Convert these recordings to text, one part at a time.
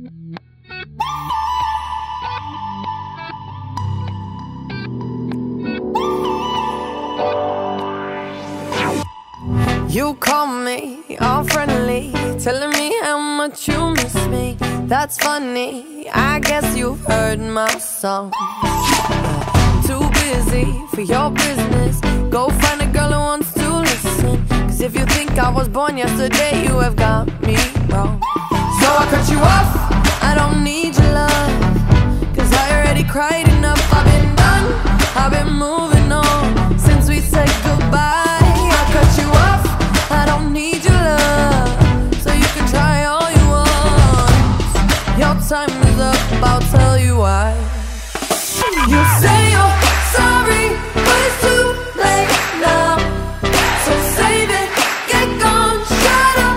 You call me all friendly, telling me how much you miss me. That's funny, I guess you've heard my song. Too busy for your business. Go find a girl who wants to listen. Cause if you think I was born yesterday, you have got me wrong. So I cut you off, I don't need your love. Cause I already cried enough, I've been done, I've been moving on since we said goodbye. I cut you off, I don't need your love. So you can try all you want. Your time is up, I'll tell you why. You say you're sorry, but it's too late now. So save it, get gone, shut up.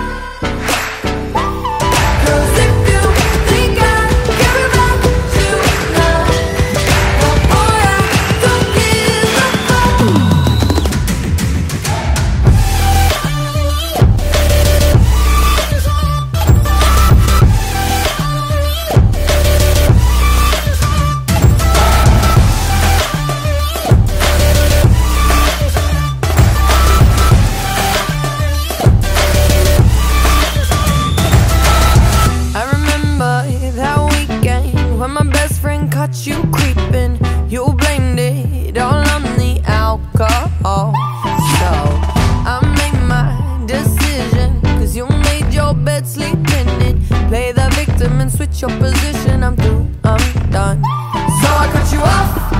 Cause if you think I care about you now, well boy, I don't give a fuck. Caught you creeping, you blamed it all on the alcohol. So I made my decision, cause you made your bed, sleep in it. Play the victim and switch your position. I'm through, I'm done. So I cut you off,